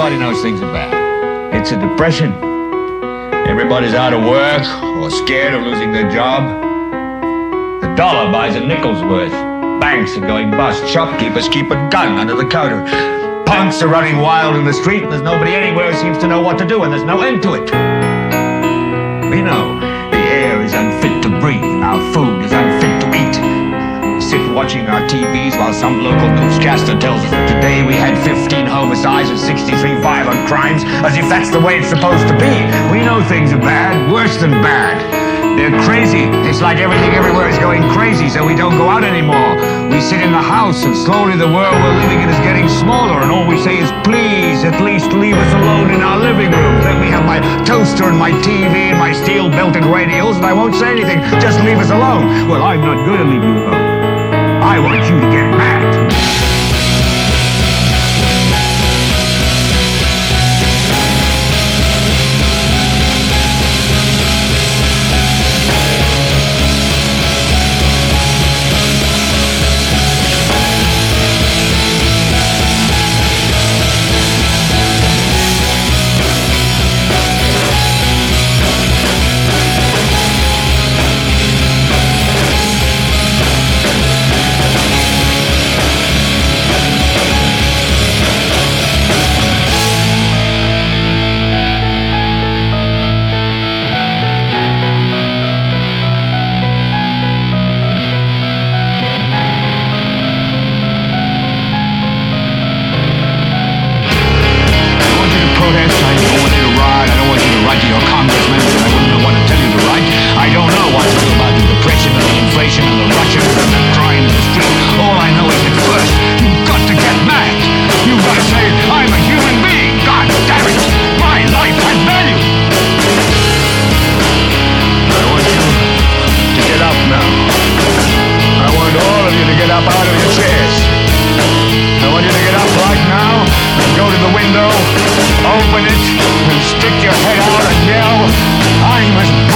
everybody knows things are bad. It's a depression. Everybody's out of work or scared of losing their job. The dollar buys a nickel's worth. Banks are going bust. Shopkeepers keep a gun under the counter. Punks are running wild in the street, and there's nobody anywhere who seems to know what to do, and there's no end to it. We know the air is unfit to breathe, and our food is unfit to eat. We sit watching our TVs while some local newscaster tells us that today we had 15 homicides and 63 violent crimes, as if that's the way it's supposed to be. We know things are bad, worse than bad. They're crazy. It's like everything everywhere is going crazy, so we don't go out anymore. We sit in the house, and slowly the world we're living in is getting smaller, and all we say is, please, at least leave us alone in our living rooms. Let me have my toaster and my TV and my steel-belted radios, and I won't say anything. Just leave us alone. Well, I'm not going to leave you alone. I want you to get mad. Go to the window, open it, and stick your head out and yell, I'm as